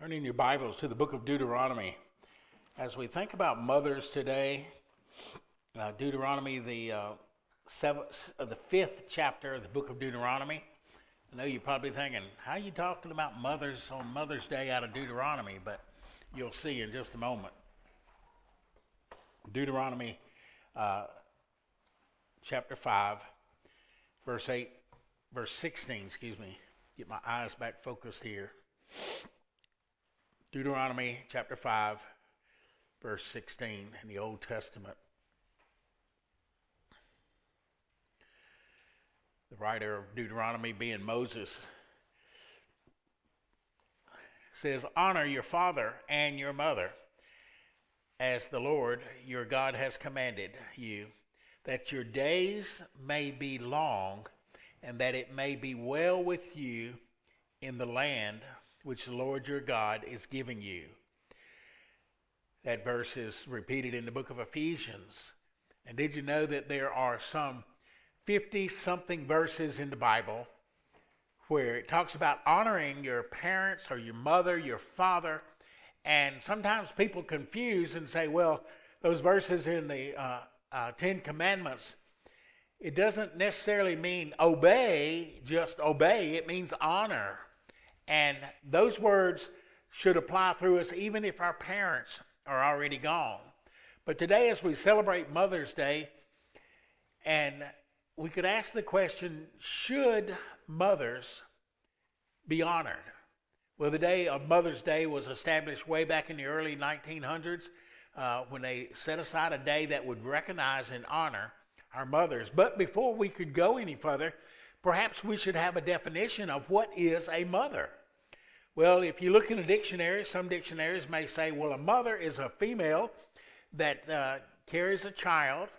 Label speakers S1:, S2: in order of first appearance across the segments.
S1: Turn in your Bibles to the book of Deuteronomy. As we think about mothers today, Deuteronomy, the fifth chapter of the book of Deuteronomy. I know you're probably thinking, how are you talking about mothers on Mother's Day out of Deuteronomy? But you'll see in just a moment. Deuteronomy chapter 5, verse 16, excuse me. Get my eyes back focused here. Deuteronomy chapter 5, verse 16 in the Old Testament. The writer of Deuteronomy, being Moses, says, "Honor your father and your mother, as the Lord your God has commanded you, that your days may be long, and that it may be well with you in the land which the Lord your God is giving you." That verse is repeated in the book of Ephesians. And did you know that there are some 50-something verses in the Bible where it talks about honoring your parents or your mother, your father? And sometimes people confuse and say, well, those verses in the Ten Commandments, it doesn't necessarily mean obey, just obey. It means honor. And those words should apply through us even if our parents are already gone. But today, as we celebrate Mother's Day, and we could ask the question, should mothers be honored? Well, the day of Mother's Day was established way back in the early 1900s when they set aside a day that would recognize and honor our mothers. But before we could go any further, perhaps we should have a definition of what is a mother. Well, if you look in a dictionary, some dictionaries may say, well, a mother is a female that carries a child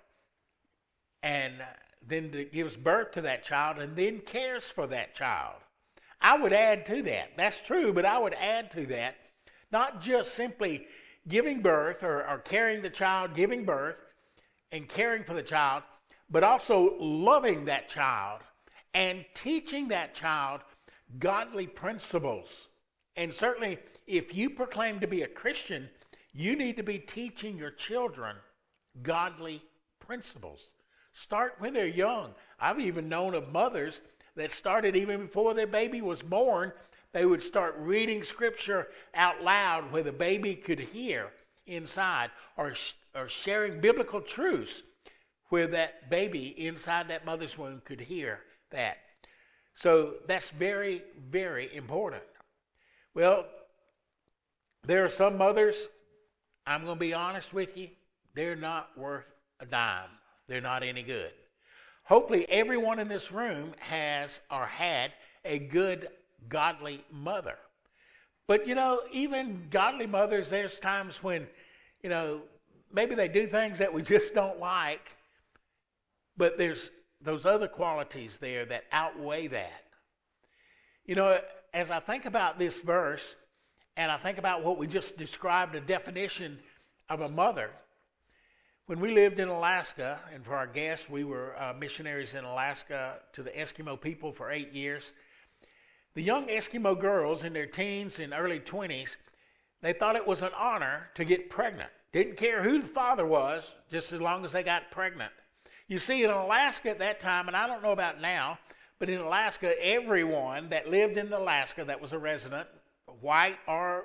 S1: and then gives birth to that child and then cares for that child. I would add to that. That's true, but I would add to that not just simply giving birth or carrying the child, giving birth and caring for the child, but also loving that child and teaching that child godly principles. And certainly, if you proclaim to be a Christian, you need to be teaching your children godly principles. Start when they're young. I've even known of mothers that started even before their baby was born. They would start reading scripture out loud where the baby could hear inside, or sharing biblical truths where that baby inside that mother's womb could hear that. So that's very, very important. Well, there are some mothers, I'm going to be honest with you, they're not worth a dime. They're not any good. Hopefully everyone in this room has or had a good, godly mother. But, even godly mothers, there's times when, maybe they do things that we just don't like, but there's those other qualities there that outweigh that. As I think about this verse, and I think about what we just described, a definition of a mother, when we lived in Alaska, and for our guests, we were missionaries in Alaska to the Eskimo people for 8 years. The young Eskimo girls in their teens and early 20s, they thought it was an honor to get pregnant. Didn't care who the father was, just as long as they got pregnant. You see, in Alaska at that time, and I don't know about now, but in Alaska, everyone that lived in Alaska that was a resident, white or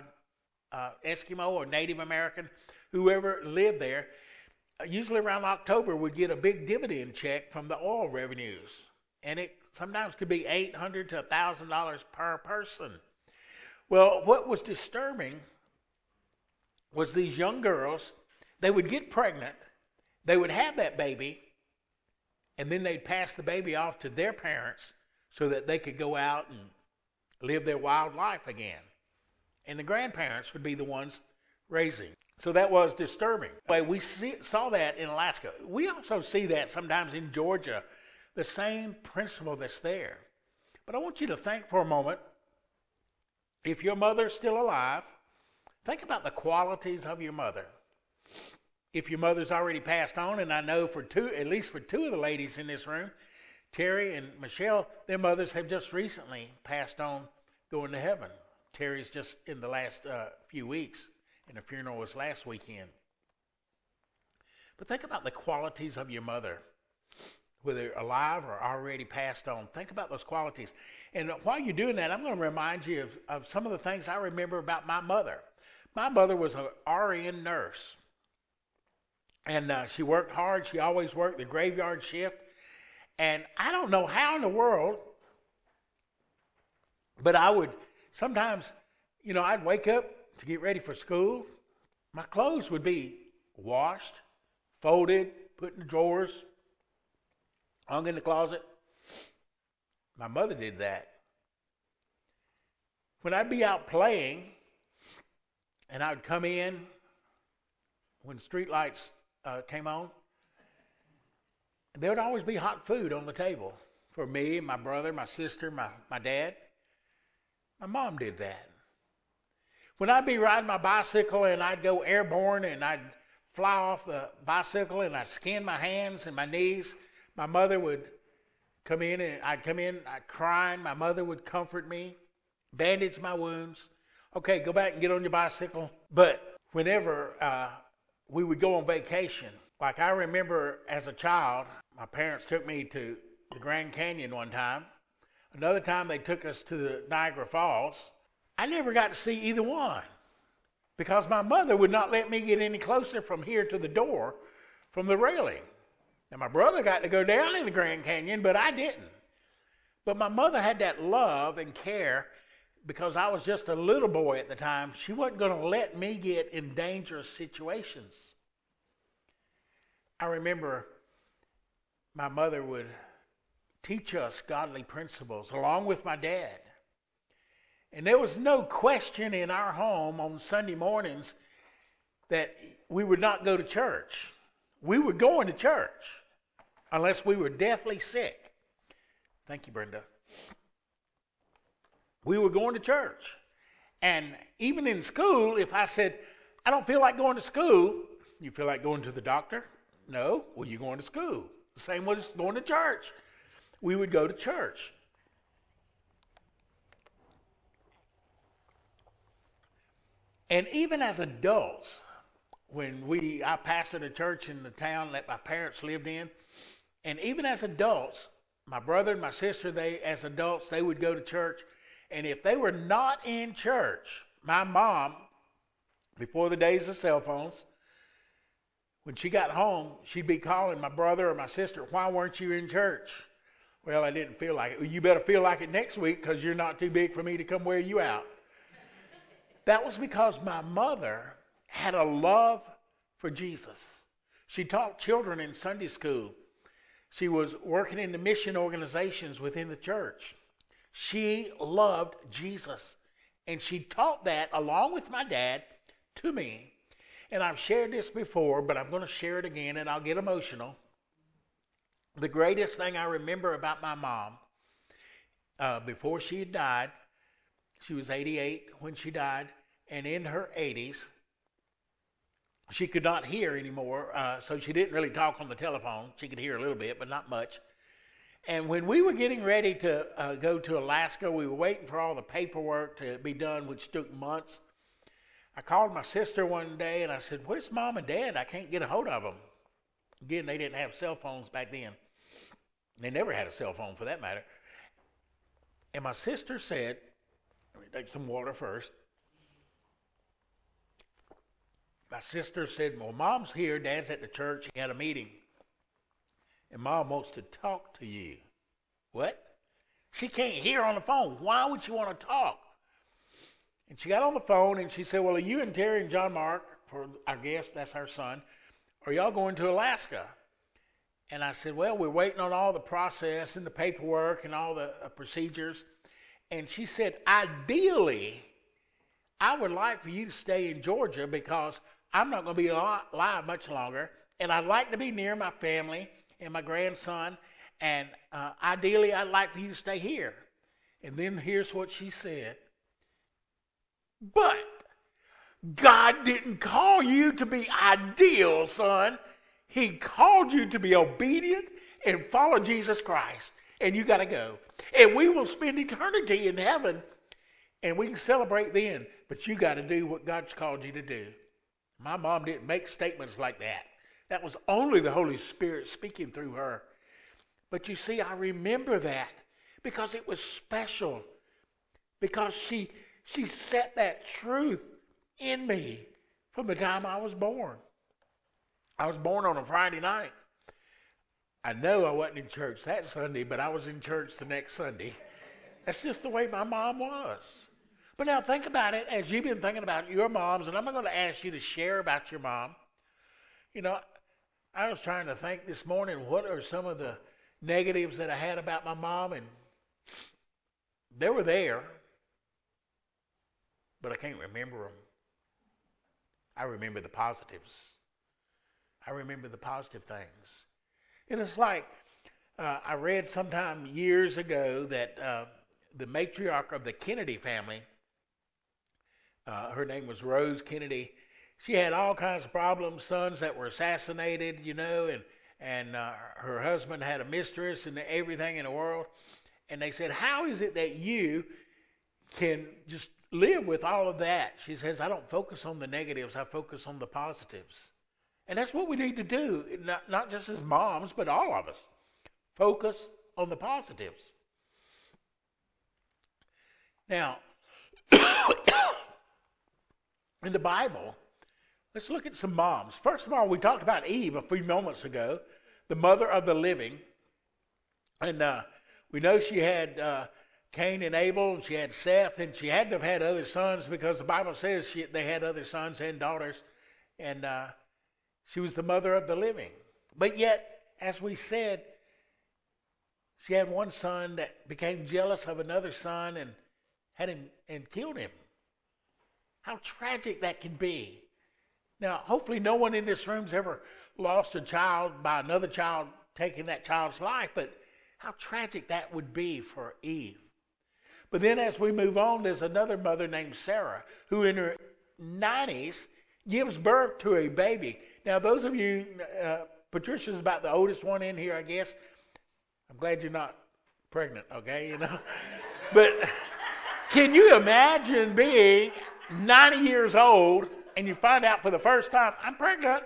S1: Eskimo or Native American, whoever lived there, usually around October would get a big dividend check from the oil revenues. And it sometimes could be $800 to $1,000 per person. Well, what was disturbing was these young girls, they would get pregnant, they would have that baby, and then they'd pass the baby off to their parents so that they could go out and live their wild life again. And the grandparents would be the ones raising. So that was disturbing. We saw that in Alaska. We also see that sometimes in Georgia, the same principle that's there. But I want you to think for a moment, if your mother's still alive, think about the qualities of your mother. If your mother's already passed on, and I know at least for two of the ladies in this room, Terry and Michelle, their mothers have just recently passed on, going to heaven. Terry's just in the last few weeks, and the funeral was last weekend. But think about the qualities of your mother, whether alive or already passed on. Think about those qualities. And while you're doing that, I'm going to remind you of some of the things I remember about my mother. My mother was an RN nurse, and she worked hard. She always worked the graveyard shift. And I don't know how in the world, but I would sometimes, I'd wake up to get ready for school. My clothes would be washed, folded, put in the drawers, hung in the closet. My mother did that. When I'd be out playing and I'd come in when street lights came on, there would always be hot food on the table for me, my brother, my sister, my dad. My mom did that. When I'd be riding my bicycle and I'd go airborne and I'd fly off the bicycle and I'd skin my hands and my knees, my mother would come in and I'd cry. My mother would comfort me, bandage my wounds. Okay, go back and get on your bicycle. But whenever we would go on vacation, like I remember as a child, my parents took me to the Grand Canyon one time. Another time they took us to the Niagara Falls. I never got to see either one because my mother would not let me get any closer from here to the door from the railing. Now my brother got to go down in the Grand Canyon, but I didn't. But my mother had that love and care because I was just a little boy at the time. She wasn't going to let me get in dangerous situations. I remember my mother would teach us godly principles along with my dad. And there was no question in our home on Sunday mornings that we would not go to church. We were going to church unless we were deathly sick. Thank you, Brenda. We were going to church. And even in school, if I said, I don't feel like going to school, you feel like going to the doctor? No. Well, you're going to school. The same was going to church. We would go to church. And even as adults, when I pastored a church in the town that my parents lived in, and even as adults, my brother and my sister, as adults, they would go to church. And if they were not in church, my mom, before the days of cell phones, when she got home, she'd be calling my brother or my sister, why weren't you in church? Well, I didn't feel like it. Well, you better feel like it next week because you're not too big for me to come wear you out. That was because my mother had a love for Jesus. She taught children in Sunday school. She was working in the mission organizations within the church. She loved Jesus. And she taught that along with my dad to me. And I've shared this before, but I'm going to share it again and I'll get emotional. The greatest thing I remember about my mom, before she had died, she was 88 when she died, and in her 80s, she could not hear anymore, so she didn't really talk on the telephone. She could hear a little bit, but not much. And when we were getting ready to go to Alaska, we were waiting for all the paperwork to be done, which took months. I called my sister one day, and I said, where's Mom and Dad? I can't get a hold of them. Again, they didn't have cell phones back then. They never had a cell phone for that matter. And my sister said, let me take some water first. My sister said, well, Mom's here. Dad's at the church. He had a meeting. And Mom wants to talk to you. What? She can't hear on the phone. Why would she want to talk? And she got on the phone and she said, well, are you and Terry and John Mark, for our guest, that's our son, are y'all going to Alaska? And I said, well, we're waiting on all the process and the paperwork and all the procedures. And she said, ideally, I would like for you to stay in Georgia because I'm not going to be alive much longer. And I'd like to be near my family and my grandson. And ideally, I'd like for you to stay here. And then here's what she said. But God didn't call you to be ideal, son. He called you to be obedient and follow Jesus Christ. And you got to go. And we will spend eternity in heaven. And we can celebrate then, but you got to do what God's called you to do. My mom didn't make statements like that. That was only the Holy Spirit speaking through her. But you see, I remember that because it was special. Because she set that truth in me from the time I was born. I was born on a Friday night. I know I wasn't in church that Sunday, but I was in church the next Sunday. That's just the way my mom was. But now think about it as you've been thinking about your moms, and I'm not going to ask you to share about your mom. You know, I was trying to think this morning, what are some of the negatives that I had about my mom, and they were there, but I can't remember them. I remember the positives. I remember the positive things. And it's like I read sometime years ago that the matriarch of the Kennedy family, her name was Rose Kennedy, she had all kinds of problems, sons that were assassinated, and her husband had a mistress and everything in the world. And they said, how is it that you can just live with all of that? She says, I don't focus on the negatives, I focus on the positives. And that's what we need to do, not just as moms, but all of us. Focus on the positives. Now, in the Bible, let's look at some moms. First of all, we talked about Eve a few moments ago, the mother of the living. And we know she had Cain and Abel, and she had Seth, and she had to have had other sons because the Bible says they had other sons and daughters. And she was the mother of the living. But yet, as we said, she had one son that became jealous of another son and had him and killed him. How tragic that can be. Now, hopefully no one in this room's ever lost a child by another child taking that child's life, but how tragic that would be for Eve. But then as we move on, there's another mother named Sarah who in her 90s gives birth to a baby. Now, those of you, Patricia's about the oldest one in here, I guess. I'm glad you're not pregnant, okay, But can you imagine being 90 years old and you find out for the first time, I'm pregnant?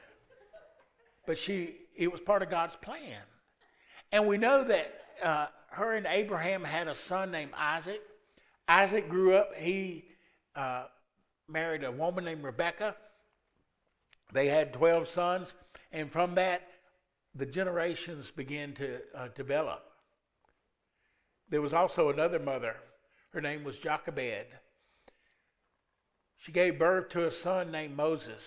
S1: But it was part of God's plan. And we know that her and Abraham had a son named Isaac. Isaac grew up. He married a woman named Rebekah. They had 12 sons. And from that, the generations began to develop. There was also another mother. Her name was Jochebed. She gave birth to a son named Moses.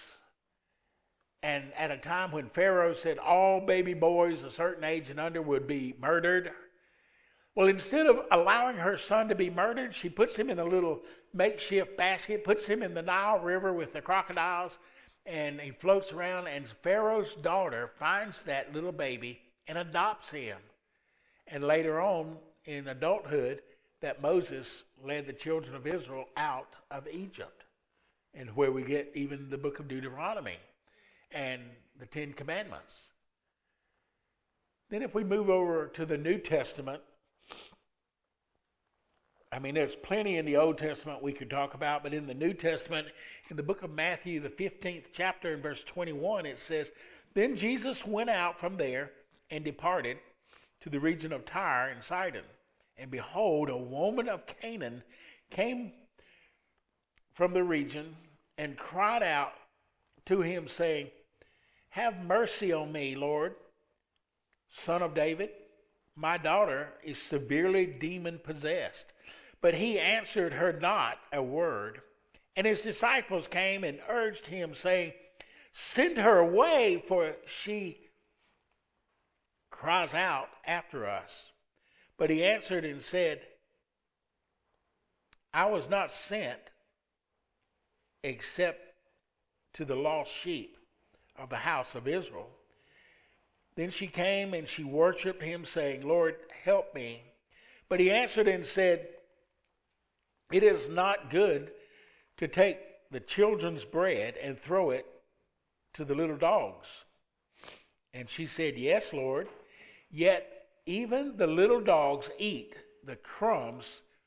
S1: And at a time when Pharaoh said all baby boys a certain age and under would be murdered, well, instead of allowing her son to be murdered, she puts him in a little makeshift basket, puts him in the Nile River with the crocodiles, and he floats around, and Pharaoh's daughter finds that little baby and adopts him. And later on, in adulthood, that Moses led the children of Israel out of Egypt, and where we get even the book of Deuteronomy and the Ten Commandments. Then if we move over to the New Testament, there's plenty in the Old Testament we could talk about, but in the New Testament, in the book of Matthew, the 15th chapter, in verse 21, it says, Then Jesus went out from there and departed to the region of Tyre and Sidon. And behold, a woman of Canaan came from the region and cried out to him, saying, Have mercy on me, Lord, Son of David. My daughter is severely demon-possessed. But he answered her not a word. And his disciples came and urged him, saying, Send her away, for she cries out after us. But he answered and said, I was not sent except to the lost sheep of the house of Israel. Then she came and she worshipped him, saying, Lord, help me. But he answered and said, It is not good to take the children's bread and throw it to the little dogs. And she said, Yes, Lord, yet even the little dogs eat the crumbs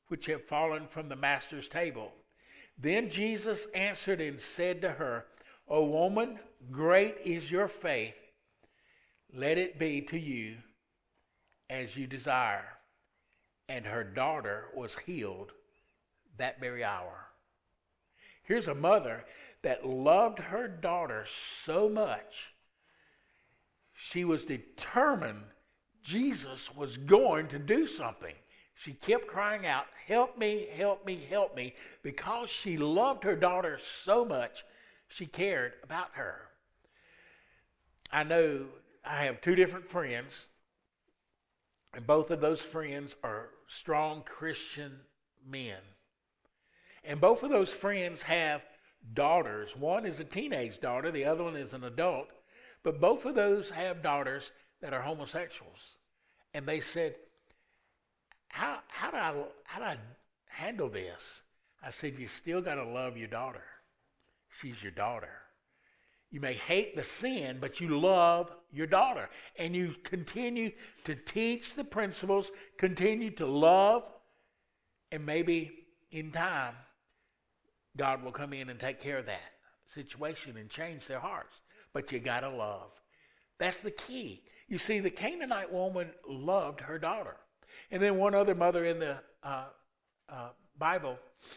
S1: which have fallen from the master's table. Then Jesus answered and said to her, O woman, great is your faith. Let it be to you as you desire. And her daughter was healed that very hour. Here's a mother that loved her daughter so much, she was determined Jesus was going to do something. She kept crying out, help me, help me, help me, because she loved her daughter so much, she cared about her. I know I have two different friends, and both of those friends are strong Christian men. And both of those friends have daughters. One is a teenage daughter, the other one is an adult. But both of those have daughters that are homosexuals. And they said, how do I handle this? I said, you still got to love your daughter. She's your daughter. You may hate the sin, but you love your daughter. And you continue to teach the principles, continue to love, and maybe in time, God will come in and take care of that situation and change their hearts. But you got to love. That's the key. You see, the Canaanite woman loved her daughter. And then one other mother in the Bible,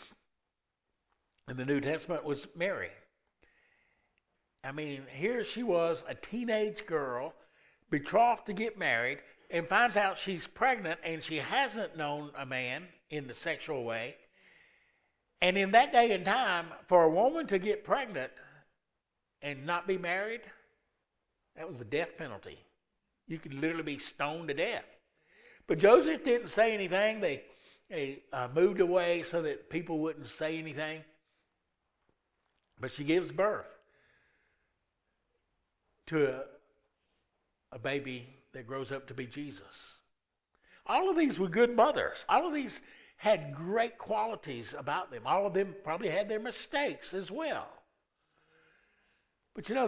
S1: in the New Testament, was Mary. I mean, here she was, a teenage girl, betrothed to get married, and finds out she's pregnant and she hasn't known a man in the sexual way. And in that day and time, for a woman to get pregnant and not be married, that was the death penalty. You could literally be stoned to death. But Joseph didn't say anything. They moved away so that people wouldn't say anything. But she gives birth to a baby that grows up to be Jesus. All of these were good mothers. All of these had great qualities about them. All of them probably had their mistakes as well. But you know,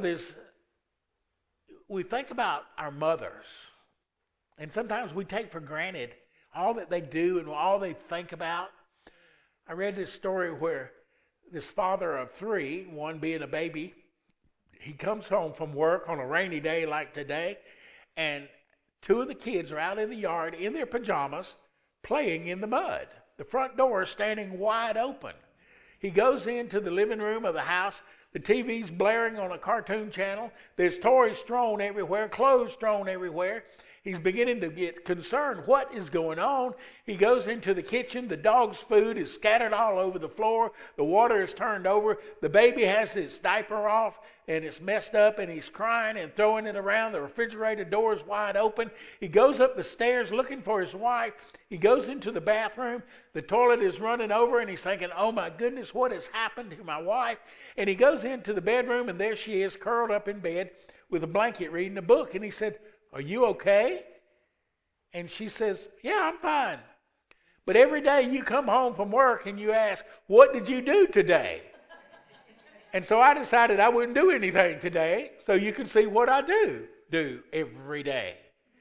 S1: we think about our mothers, and sometimes we take for granted all that they do and all they think about. I read this story where this father of three, one being a baby, he comes home from work on a rainy day like today, and two of the kids are out in the yard in their pajamas playing in the mud. The front door is standing wide open. He goes into the living room of the house. The TV's blaring on a cartoon channel. There's toys strewn everywhere, clothes strewn everywhere. He's beginning to get concerned. What is going on? He goes into the kitchen. The dog's food is scattered all over the floor. The water is turned over. The baby has his diaper off and it's messed up and he's crying and throwing it around. The refrigerator door is wide open. He goes up the stairs looking for his wife. He goes into the bathroom. The toilet is running over and he's thinking, oh my goodness, what has happened to my wife? And he goes into the bedroom and there she is curled up in bed with a blanket reading a book. And he said, are you okay? And she says, yeah, I'm fine. But every day you come home from work and you ask, what did you do today? And so I decided I wouldn't do anything today so you can see what I do every day.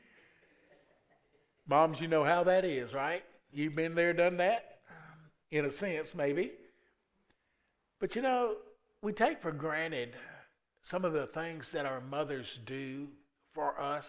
S1: Moms, you know how that is, right? You've been there, done that, in a sense, maybe. But you know, we take for granted some of the things that our mothers do for us.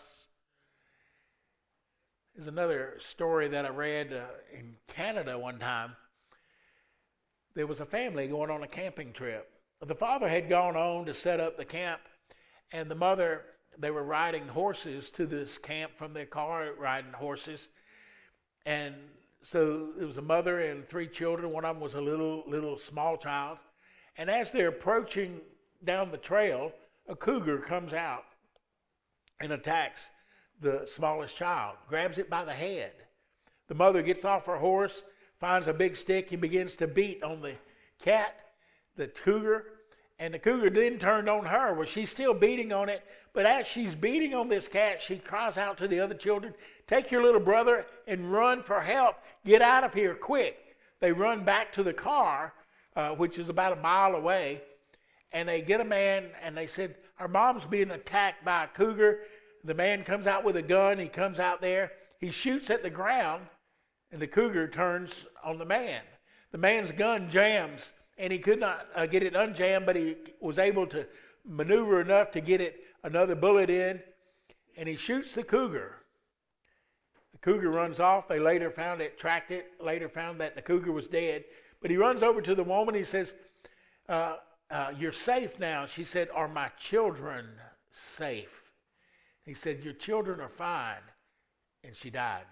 S1: There's another story that I read in Canada one time. There was a family going on a camping trip. The father had gone on to set up the camp, and the mother, they were riding horses to this camp from their car, riding horses. And so there was a mother and three children. One of them was a little small child. And as they're approaching down the trail, a cougar comes out and attacks the smallest child, grabs it by the head. The mother gets off her horse, finds a big stick, and begins to beat on the cat, the cougar, and the cougar then turned on her. Well, she's still beating on it, but as she's beating on this cat, she cries out to the other children, take your little brother and run for help. Get out of here quick. They run back to the car, which is about a mile away, and they get a man, and they said, our mom's being attacked by a cougar. The man comes out with a gun. He comes out there. He shoots at the ground, and the cougar turns on the man. The man's gun jams, and he could not get it unjammed, but he was able to maneuver enough to get it another bullet in, and he shoots the cougar. The cougar runs off. They later found it, tracked it, later found that the cougar was dead. But he runs over to the woman. He says, you're safe now. She said, are my children safe? He said, your children are fine. And she died.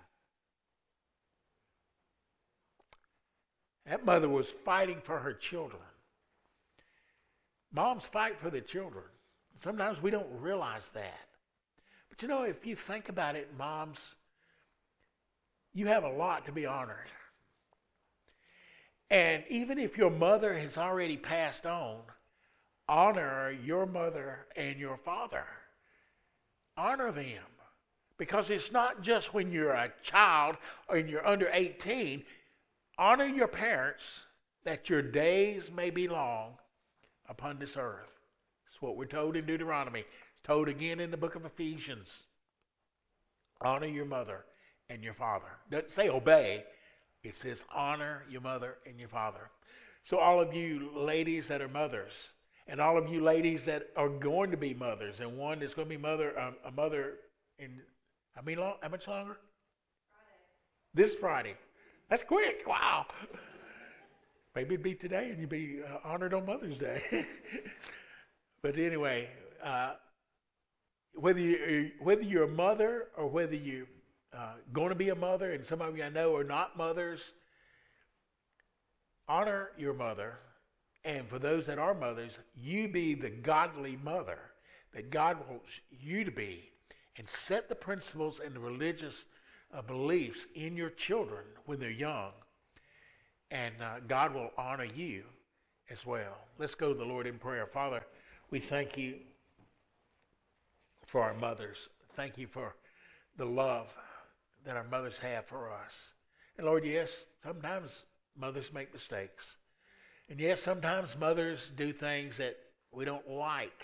S1: That mother was fighting for her children. Moms fight for their children. Sometimes we don't realize that. But you know, if you think about it, moms, you have a lot to be honored. And even if your mother has already passed on, honor your mother and your father. Honor them. Because it's not just when you're a child or when you're under 18. Honor your parents that your days may be long upon this earth. That's what we're told in Deuteronomy. It's told again in the book of Ephesians. Honor your mother and your father. It doesn't say obey. It says honor your mother and your father. So all of you ladies that are mothers, and all of you ladies that are going to be mothers, and one that's going to be a mother in how much longer? This Friday. That's quick. Wow. Maybe it'd be today and you'd be honored on Mother's Day. But anyway, whether you're a mother or whether you're going to be a mother, and some of you I know are not mothers, honor your mother. And for those that are mothers, you be the godly mother that God wants you to be, and set the principles and the religious beliefs in your children when they're young. And God will honor you as well. Let's go to the Lord in prayer. Father, we thank you for our mothers. Thank you for the love that our mothers have for us. And Lord, yes, sometimes mothers make mistakes. And yes, sometimes mothers do things that we don't like.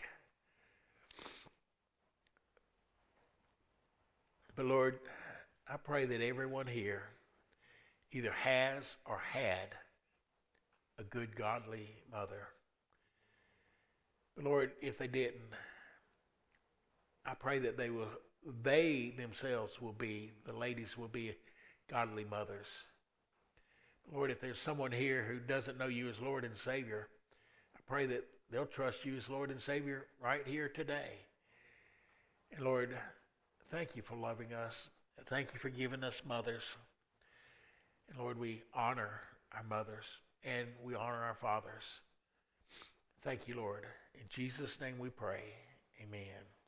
S1: But Lord, I pray that everyone here either has or had a good godly mother. But Lord, if they didn't, I pray that they themselves will be, the ladies will be godly mothers. Lord, if there's someone here who doesn't know you as Lord and Savior, I pray that they'll trust you as Lord and Savior right here today. And Lord, thank you for loving us. Thank you for giving us mothers. And Lord, we honor our mothers and we honor our fathers. Thank you, Lord. In Jesus' name we pray. Amen.